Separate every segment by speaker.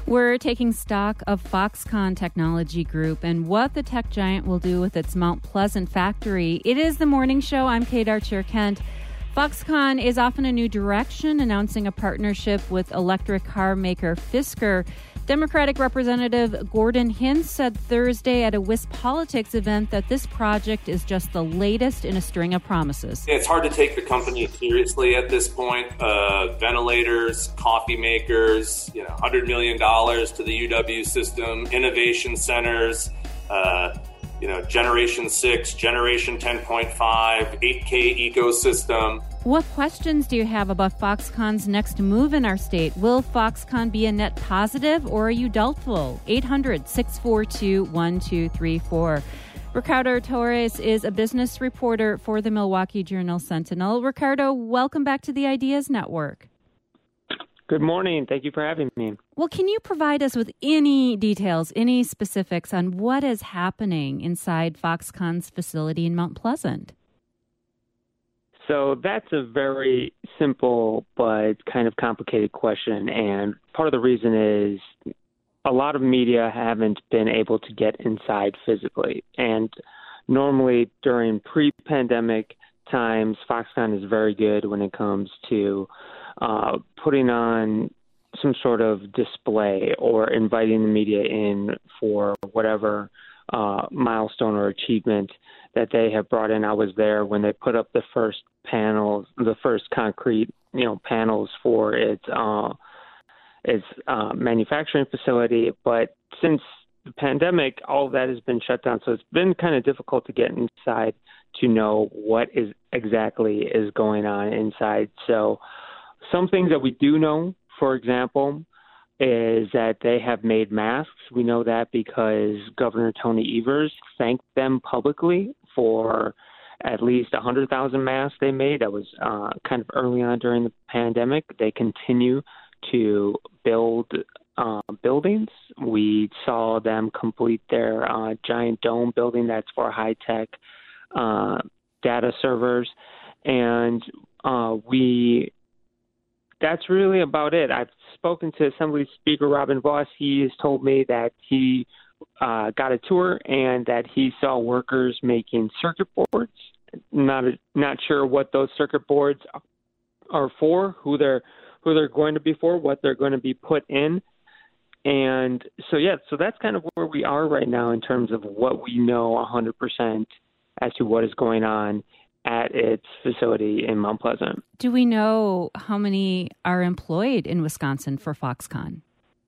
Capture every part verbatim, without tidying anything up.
Speaker 1: We're taking stock of Foxconn Technology Group and what the tech giant will do with its Mount Pleasant factory. It is the morning show. I'm Kate Archer-Kent. Foxconn is off in a new direction, announcing a partnership with electric car maker Fisker. Democratic Representative Gordon Hintz said Thursday at a WisPolitics event that this project is just the latest in a string of promises.
Speaker 2: It's hard to take the company seriously at this point. Uh, ventilators, coffee makers, you know, one hundred million dollars to the U W system, innovation centers, uh, you know, Generation six, Generation ten point five, eight K ecosystem.
Speaker 1: What questions do you have about Foxconn's next move in our state? Will Foxconn be a net positive, or are you doubtful? eight hundred, six four two, one two three four. Ricardo Torres is a business reporter for the Milwaukee Journal-Sentinel. Ricardo, welcome back to the Ideas Network.
Speaker 3: Good morning. Thank you for having me.
Speaker 1: Well, can you provide us with any details, any specifics on what is happening inside Foxconn's facility in Mount Pleasant?
Speaker 3: So that's a very simple but kind of complicated question. And part of the reason is a lot of media haven't been able to get inside physically. And normally during pre-pandemic times, Foxconn is very good when it comes to uh, putting on some sort of display or inviting the media in for whatever uh, milestone or achievement that they have brought in. I was there when they put up the first panels, the first concrete, you know, panels for its uh, its uh, manufacturing facility. But since the pandemic, all of that has been shut down, so it's been kind of difficult to get inside to know what is exactly is going on inside. So some things that we do know, for example, is that they have made masks. We know that because Governor Tony Evers thanked them publicly for at least one hundred thousand masks they made. That was uh, kind of early on during the pandemic. They continue to build uh, buildings. We saw them complete their uh, giant dome building that's for high-tech uh, data servers. And uh, we that's really about it. I've spoken to Assembly Speaker Robin Vos. He has told me that he uh, got a tour and that he saw workers making circuit boards. Not not sure what those circuit boards are for, who they're who they're going to be for, what they're going to be put in. And so, yeah, so that's kind of where we are right now in terms of what we know one hundred percent as to what is going on at its facility in Mount Pleasant.
Speaker 1: Do we know how many are employed in Wisconsin for Foxconn?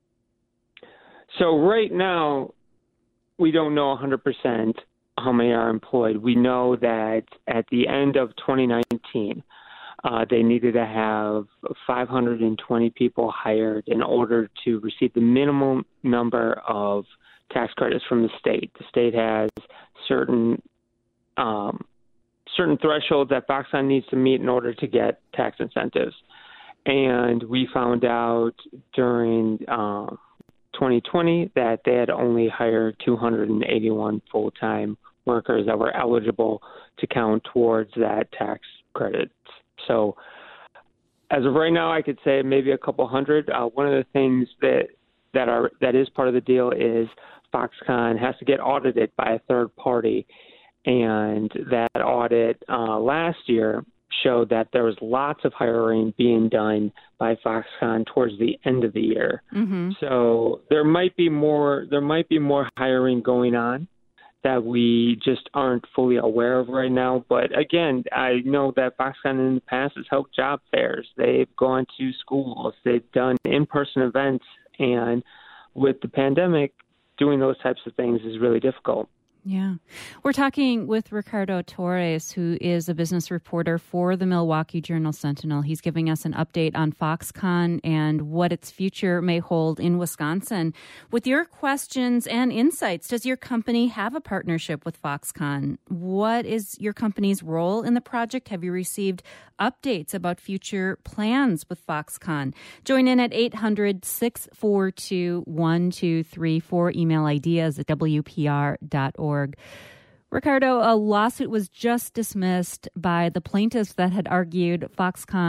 Speaker 3: So right now, we don't know one hundred percent how many are employed. We know that at the end of twenty nineteen, uh, they needed to have five hundred twenty people hired in order to receive the minimum number of tax credits from the state. The state has certain um, certain thresholds that Foxconn needs to meet in order to get tax incentives. And we found out during uh, twenty twenty that they had only hired two hundred eighty-one full-time workers that were eligible to count towards that tax credit. So as of right now, I could say maybe a couple hundred. Uh, one of the things that that are that is part of the deal is Foxconn has to get audited by a third party. And that audit uh, last year showed that there was lots of hiring being done by Foxconn towards the end of the year. Mm-hmm. So there might be more. There might be more hiring going on that we just aren't fully aware of right now. But again, I know that Foxconn in the past has held job fairs. They've gone to schools. They've done in-person events. And with the pandemic, doing those types of things is really difficult.
Speaker 1: Yeah. We're talking with Ricardo Torres, who is a business reporter for the Milwaukee Journal-Sentinel. He's giving us an update on Foxconn and what its future may hold in Wisconsin. With your questions and insights, does your company have a partnership with Foxconn? What is your company's role in the project? Have you received updates about future plans with Foxconn? Join in at eight hundred, six four two, one two three four. Email ideas at W P R dot org. Ricardo, a lawsuit was just dismissed by the plaintiffs that had argued Foxconn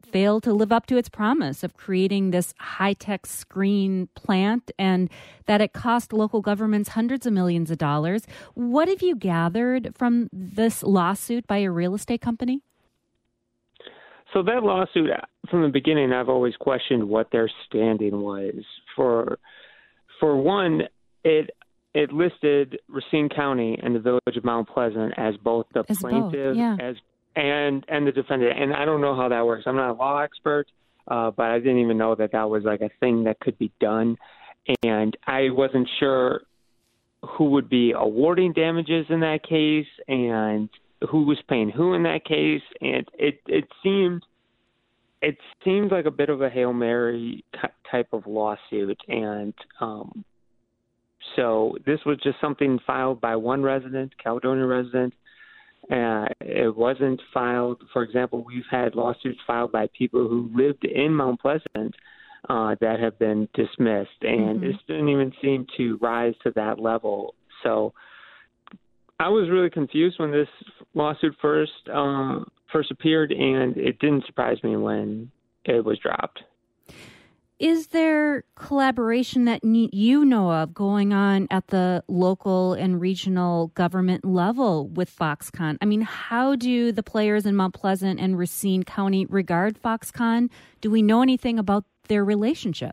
Speaker 1: failed to live up to its promise of creating this high-tech screen plant and that it cost local governments hundreds of millions of dollars. What have you gathered from this lawsuit by a real estate company?
Speaker 3: So that lawsuit, from the beginning, I've always questioned what their standing was. For for one, it it listed Racine County and the Village of Mount Pleasant as both the
Speaker 1: as
Speaker 3: plaintiff
Speaker 1: both, yeah.
Speaker 3: as and and the defendant. And I don't know how that works. I'm not a law expert, uh, but I didn't even know that that was like a thing that could be done. And I wasn't sure who would be awarding damages in that case and who was paying who in that case. And it, it seemed it seemed like a bit of a Hail Mary type of lawsuit. And um, so this was just something filed by one resident, Caledonia resident. Uh, it wasn't filed, for example, we've had lawsuits filed by people who lived in Mount Pleasant uh, that have been dismissed. And
Speaker 1: mm-hmm.
Speaker 3: this didn't even seem to rise to that level. So I was really confused when this lawsuit first uh, first appeared, and it didn't surprise me when it was dropped.
Speaker 1: Is there collaboration that you know of going on at the local and regional government level with Foxconn? I mean, how do the players in Mount Pleasant and Racine County regard Foxconn? Do we know anything about their relationship?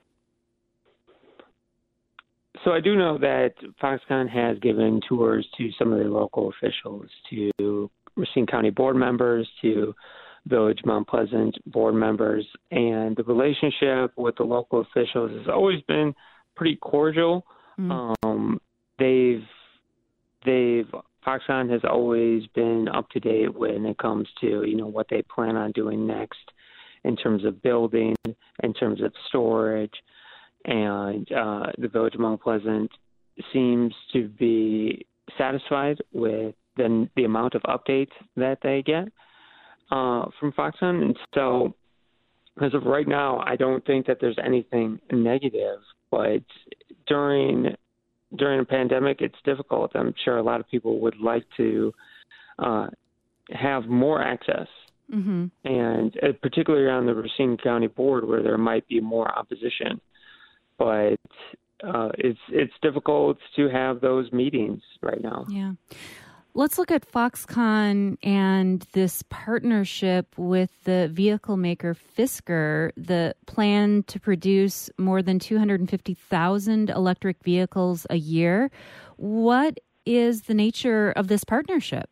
Speaker 3: So I do know that Foxconn has given tours to some of their local officials, to Racine County board members, to Village Mount Pleasant board members, and the relationship with the local officials has always been pretty cordial. Mm. Um, they've they've Foxconn has always been up to date when it comes to, you know, what they plan on doing next in terms of building, in terms of storage, and uh, the Village of Mount Pleasant seems to be satisfied with the the amount of updates that they get Uh, from Foxconn. And so as of right now, I don't think that there's anything negative, but during during a pandemic, it's difficult. I'm sure a lot of people would like to uh, have more access, mm-hmm. and uh, particularly on the Racine County board where there might be more opposition. But uh, it's it's difficult to have those meetings right now.
Speaker 1: Yeah. Let's look at Foxconn and this partnership with the vehicle maker Fisker, the plan to produce more than two hundred fifty thousand electric vehicles a year. What is the nature of this partnership?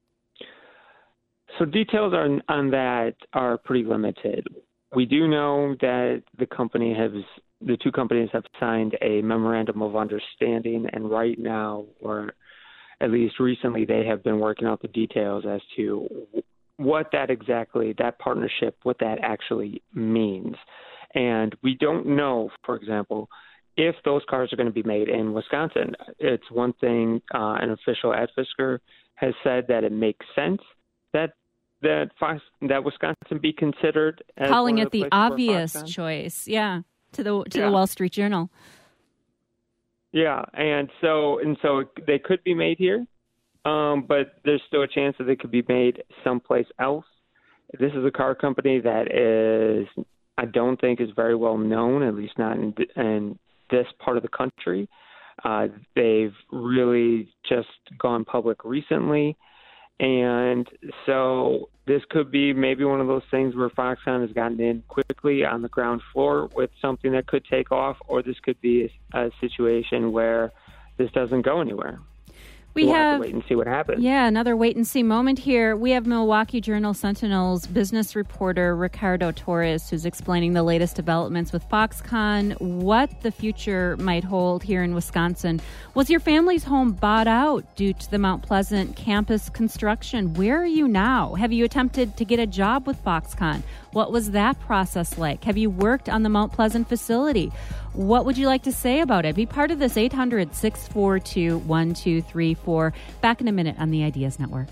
Speaker 3: So details on, on that are pretty limited. We do know that the company has, the two companies have signed a memorandum of understanding, and right now we're at least recently, they have been working out the details as to what that exactly, that partnership, what that actually means. And we don't know, for example, if those cars are going to be made in Wisconsin. It's one thing, uh, an official at Fisker has said that it makes sense that that Fox, that Wisconsin be considered as
Speaker 1: calling
Speaker 3: it
Speaker 1: the, the obvious choice, yeah, to the to yeah. the Wall Street Journal.
Speaker 3: Yeah, and so and so they could be made here, um, but there's still a chance that they could be made someplace else. This is a car company that is, I don't think, is very well known, at least not in, in this part of the country. Uh, they've really just gone public recently, and so this could be maybe one of those things where Foxconn has gotten in quickly on the ground floor with something that could take off, or this could be a, a situation where this doesn't go anywhere.
Speaker 1: We
Speaker 3: we'll
Speaker 1: have,
Speaker 3: have to wait and see what happens.
Speaker 1: Yeah, another wait and see moment here. We have Milwaukee Journal Sentinel's business reporter Ricardo Torres, who's explaining the latest developments with Foxconn, what the future might hold here in Wisconsin. Was your family's home bought out due to the Mount Pleasant campus construction? Where are you now? Have you attempted to get a job with Foxconn? What was that process like? Have you worked on the Mount Pleasant facility? What would you like to say about it? Be part of this eight hundred, six four two, one two three four. Back in a minute on the Ideas Network.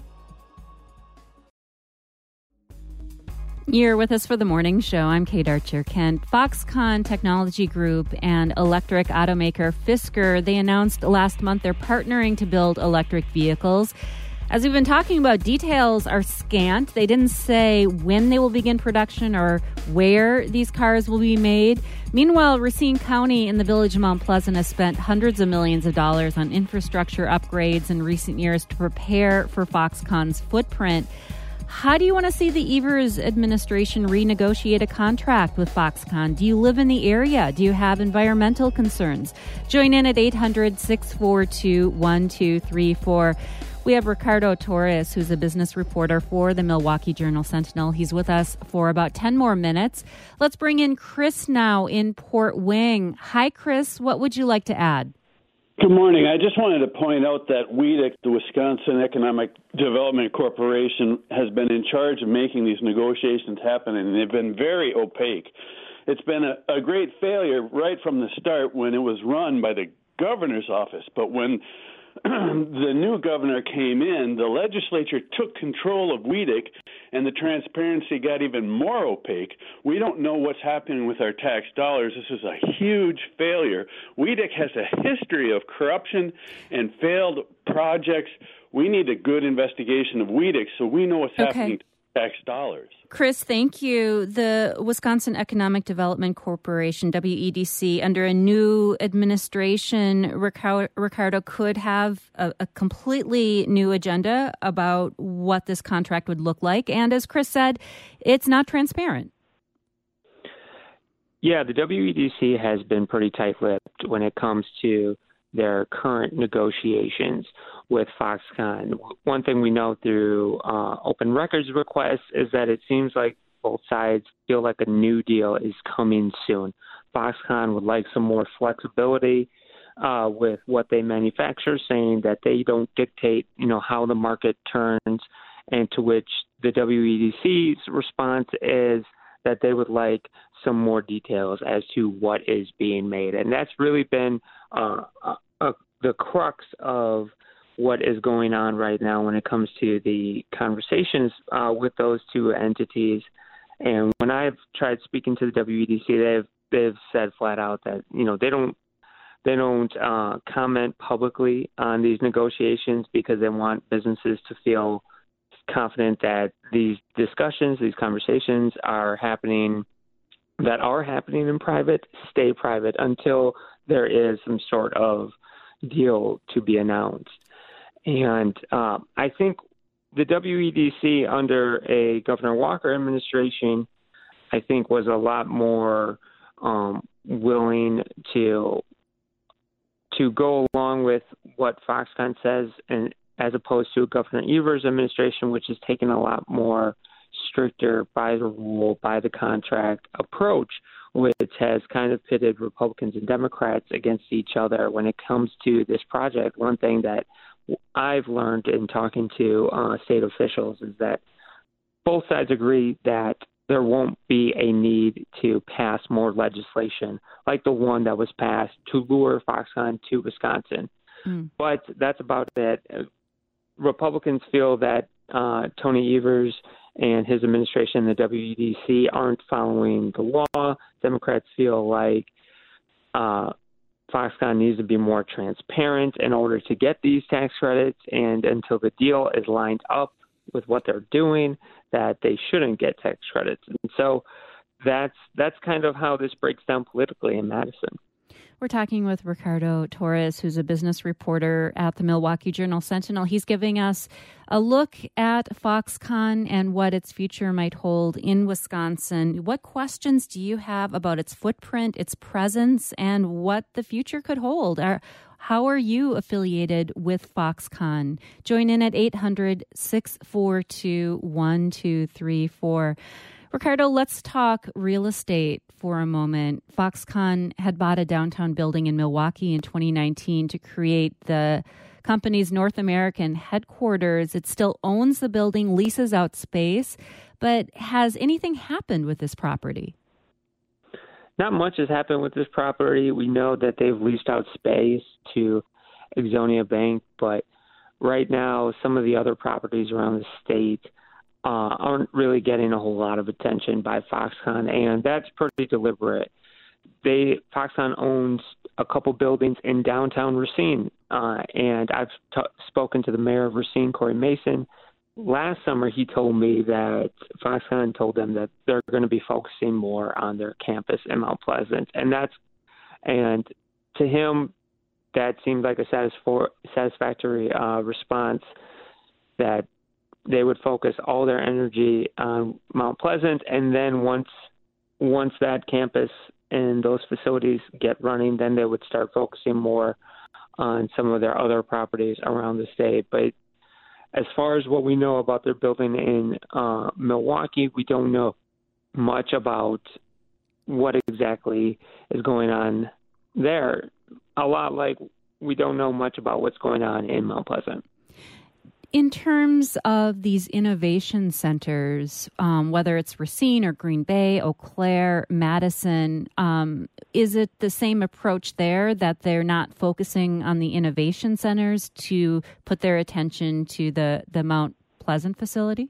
Speaker 1: You're with us for the morning show. I'm Kate Archer-Kent. Foxconn Technology Group and electric automaker Fisker, they announced last month they're partnering to build electric vehicles. As we've been talking about, details are scant. They didn't say when they will begin production or where these cars will be made. Meanwhile, Racine County in the village of Mount Pleasant has spent hundreds of millions of dollars on infrastructure upgrades in recent years to prepare for Foxconn's footprint. How do you want to see the Evers administration renegotiate a contract with Foxconn? Do you live in the area? Do you have environmental concerns? Join in at eight hundred, six four two, one two three four. We have Ricardo Torres, who's a business reporter for the Milwaukee Journal-Sentinel. He's with us for about ten more minutes. Let's bring in Chris now in Port Wing. Hi, Chris. What would you like to add?
Speaker 4: Good morning. I just wanted to point out that W E D C, the Wisconsin Economic Development Corporation, has been in charge of making these negotiations happen, and they've been very opaque. It's been a, a great failure right from the start when it was run by the governor's office. But when the new governor came in, the legislature took control of W E D C, and the transparency got even more opaque. We don't know what's happening with our tax dollars. This is a huge failure. W E D C has a history of corruption and failed projects. We need a good investigation of W E D C so we know what's
Speaker 1: okay.
Speaker 4: happening to tax dollars.
Speaker 1: Chris, thank you. The Wisconsin Economic Development Corporation, W E D C, under a new administration, Ricardo, could have a, a completely new agenda about what this contract would look like. And as Chris said, it's not transparent.
Speaker 3: Yeah, the W E D C has been pretty tight-lipped when it comes to their current negotiations with Foxconn. One thing we know through uh, open records requests is that it seems like both sides feel like a new deal is coming soon. Foxconn would like some more flexibility uh, with what they manufacture, saying that they don't dictate, you know, how the market turns, and to which the W E D C's response is that they would like some more details as to what is being made. And that's really been uh, uh, the crux of what is going on right now when it comes to the conversations uh, with those two entities. And when I've tried speaking to the W E D C, they've they've said flat out that, you know, they don't they don't uh, comment publicly on these negotiations because they want businesses to feel confident that these discussions, these conversations are happening, that are happening in private, stay private until there is some sort of deal to be announced. And uh, I think the W E D C under a Governor Walker administration, I think, was a lot more um, willing to to go along with what Foxconn says, and as opposed to Governor Evers' administration, which has taken a lot more stricter by the rule, by the contract approach, which has kind of pitted Republicans and Democrats against each other when it comes to this project. One thing that I've learned in talking to uh, state officials is that both sides agree that there won't be a need to pass more legislation like the one that was passed to lure Foxconn to Wisconsin. Mm. But that's about it. Republicans feel that uh, Tony Evers and his administration, the W E D C, aren't following the law. Democrats feel like uh, Foxconn needs to be more transparent in order to get these tax credits, and until the deal is lined up with what they're doing, that they shouldn't get tax credits. And so that's that's kind of how this breaks down politically in Madison.
Speaker 1: We're talking with Ricardo Torres, who's a business reporter at the Milwaukee Journal-Sentinel. He's giving us a look at Foxconn and what its future might hold in Wisconsin. What questions do you have about its footprint, its presence, and what the future could hold? Are, how are you affiliated with Foxconn? Join in at eight hundred, six four two, one two three four. Ricardo, let's talk real estate for a moment. Foxconn had bought a downtown building in Milwaukee in twenty nineteen to create the company's North American headquarters. It still owns the building, leases out space, but has anything happened with this property?
Speaker 3: Not much has happened with this property. We know that they've leased out space to Exonia Bank, but right now some of the other properties around the state Uh, aren't really getting a whole lot of attention by Foxconn, and that's pretty deliberate. They Foxconn owns a couple buildings in downtown Racine, Uh, and I've t- spoken to the mayor of Racine, Corey Mason. Last summer, he told me that Foxconn told them that they're going to be focusing more on their campus in Mount Pleasant, and that's and to him, that seemed like a satisf- satisfactory uh, response. That they would focus all their energy on Mount Pleasant, and then once once that campus and those facilities get running, then they would start focusing more on some of their other properties around the state. But as far as what we know about their building in uh, Milwaukee, we don't know much about what exactly is going on there. A lot like we don't know much about what's going on in Mount Pleasant.
Speaker 1: In terms of these innovation centers, um, whether it's Racine or Green Bay, Eau Claire, Madison, um, is it the same approach there that they're not focusing on the innovation centers to put their attention to the, the Mount Pleasant facility?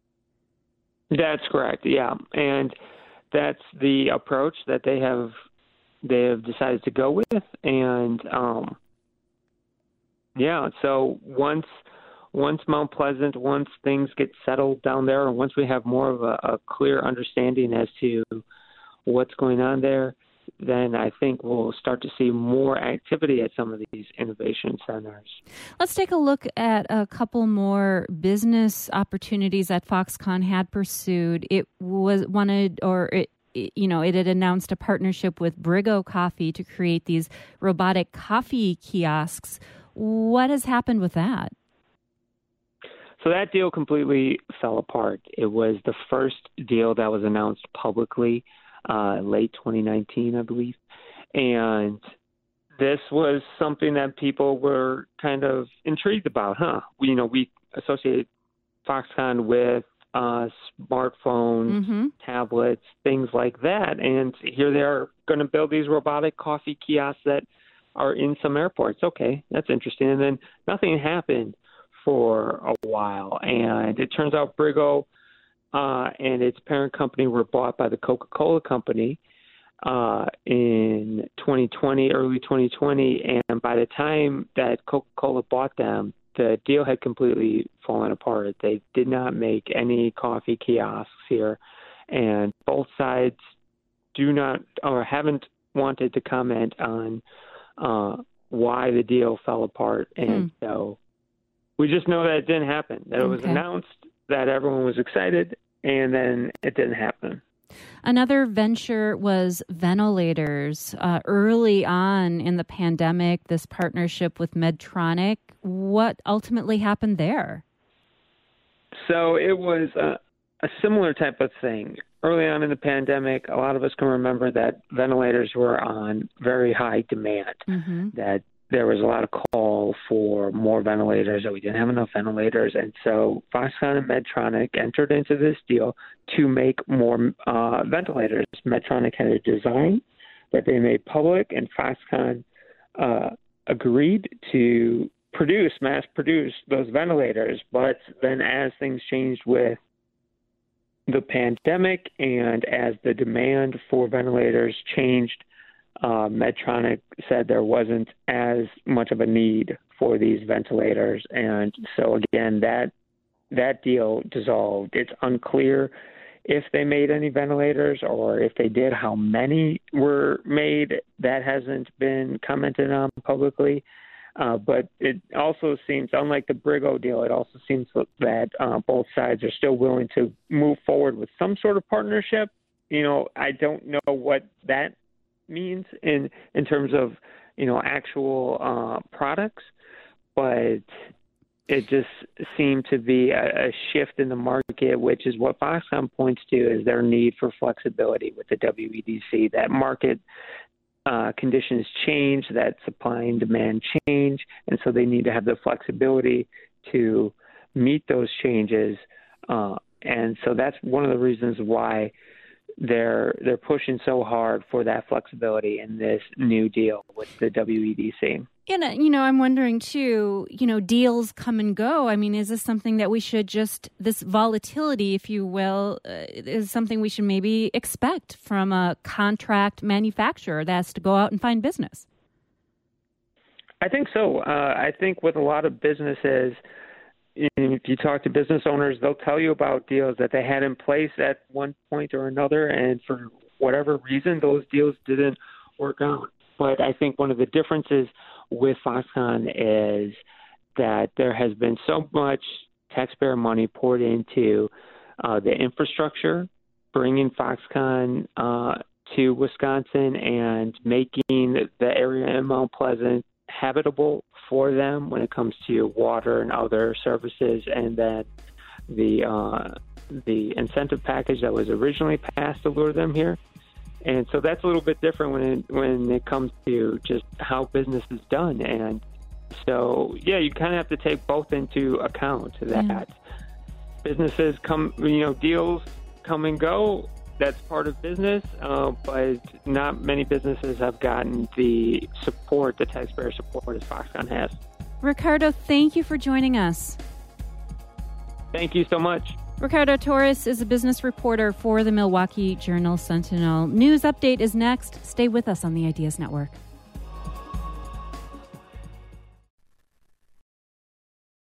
Speaker 3: That's correct, yeah. And that's the approach that they have they have decided to go with. And, um, yeah, so once... Once Mount Pleasant, once things get settled down there, and once we have more of a, a clear understanding as to what's going on there, then I think we'll start to see more activity at some of these innovation centers.
Speaker 1: Let's take a look at a couple more business opportunities that Foxconn had pursued. It was wanted, or it, you know, it had announced a partnership with Briggo Coffee to create these robotic coffee kiosks. What has happened with that?
Speaker 3: So that deal completely fell apart. It was the first deal that was announced publicly, uh, late twenty nineteen, I believe. And this was something that people were kind of intrigued about, huh? We, you know, we associate Foxconn with uh, smartphones, mm-hmm. tablets, things like that. And here they are going to build these robotic coffee kiosks that are in some airports. Okay, that's interesting. And then nothing happened for a while, and it turns out Briggo uh, and its parent company were bought by the Coca-Cola Company uh, in twenty twenty, early twenty twenty, and by the time that Coca-Cola bought them, the deal had completely fallen apart. They did not make any coffee kiosks here, and both sides do not or haven't wanted to comment on uh, why the deal fell apart, and hmm. so we just know that it didn't happen, that it was okay. announced, that everyone was excited, and then it didn't happen.
Speaker 1: Another venture was ventilators. Uh, early on in the pandemic, this partnership with Medtronic. What ultimately happened there?
Speaker 3: So it was a, a similar type of thing. Early on in the pandemic, a lot of us can remember that ventilators were on very high demand, mm-hmm. that there was a lot of call for more ventilators, that we didn't have enough ventilators. And so Foxconn and Medtronic entered into this deal to make more uh, ventilators. Medtronic had a design that they made public, and Foxconn uh, agreed to produce, mass produce those ventilators. But then as things changed with the pandemic and as the demand for ventilators changed, Uh, Medtronic said there wasn't as much of a need for these ventilators. And so, again, that that deal dissolved. It's unclear if they made any ventilators, or if they did, how many were made. That hasn't been commented on publicly. Uh, but it also seems, unlike the Briggo deal, it also seems that uh, both sides are still willing to move forward with some sort of partnership. You know, I don't know what that means in in terms of, you know, actual uh, products, but it just seemed to be a, a shift in the market, which is what Foxconn points to as their need for flexibility with the W E D C. That market uh, conditions change, that supply and demand change, and so they need to have the flexibility to meet those changes. Uh, and so that's one of the reasons why they're they're pushing so hard for that flexibility in this new deal with the W E D C.
Speaker 1: And, you know, I'm wondering, too, you know, deals come and go. I mean, is this something that we should just, this volatility, if you will, uh, is something we should maybe expect from a contract manufacturer that has to go out and find business?
Speaker 3: I think so. Uh, I think with a lot of businesses, if you talk to business owners, they'll tell you about deals that they had in place at one point or another, and for whatever reason, those deals didn't work out. But I think one of the differences with Foxconn is that there has been so much taxpayer money poured into uh, the infrastructure, bringing Foxconn uh, to Wisconsin and making the area in Mount Pleasant habitable for them when it comes to water and other services, and then the uh, the incentive package that was originally passed to lure them here. And so that's a little bit different when it, when it comes to just how business is done. And so, yeah, you kind of have to take both into account that yeah. businesses come, you know, deals come and go. That's part of business, uh, but not many businesses have gotten the support, the taxpayer support, as Foxconn has.
Speaker 1: Ricardo, thank you for joining us.
Speaker 3: Thank you so much.
Speaker 1: Ricardo Torres is a business reporter for the Milwaukee Journal-Sentinel. News Update is next. Stay with us on the Ideas Network.